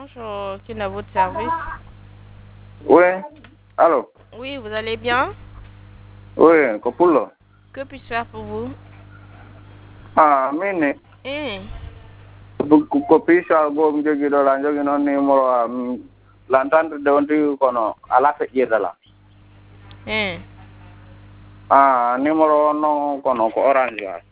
Bonjour, qui est à votre service? Oui, allô? Oui, vous allez bien? Oui, Kopulo. Que puis-je faire pour vous? Mini, Eh, kopi soal go jogi do la jogi non numero l'entente de onti kono ala fe yedala. eh. Numero no kono ko orange ya.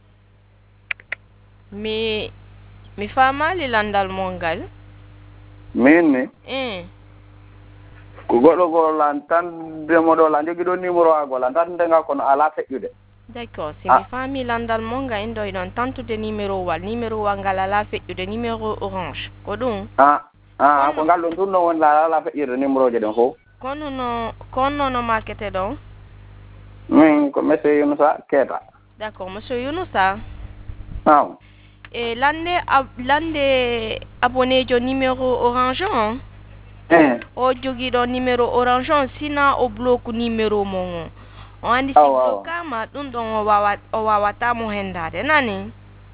Mi fama li landal mongal? Mini, Eh, ko godo go l'entente de modo la jogi do numero ago l'entente nga kono ala fe yude. d'accord. Si mi fami landal monga indo idon tanto de numéro wal ngala fe de numéro orange. Ko dum? Ko ngal don no won la ala fe yude numero je den ho. Kono no markete don? Min ko messe Yunusa Keta. D'accord, monsieur Yunusa. Ah. Lande abonné jo numéro orange on? O jogi do numéro orange on sina o bloku numéro mon. O andi si bloka ma dum don o wawata mo hendade nani?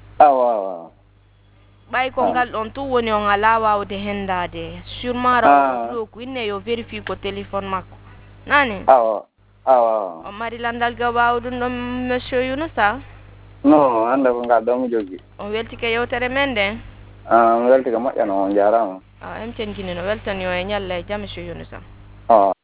Bay ko ngal on tu woni on ala wawde hendade. Sûrement ra o bloku inne yo vérifie ko téléphone makko. Nani? O mari landal ga wawdum don monsieur Yunusa? No, anda ko ngal do mo jogi. O welti ke yewtere men de? Mi welti ko moƴƴano on jarama. En tenkinino weltani o e ñalla e jam monsieur Yunusa.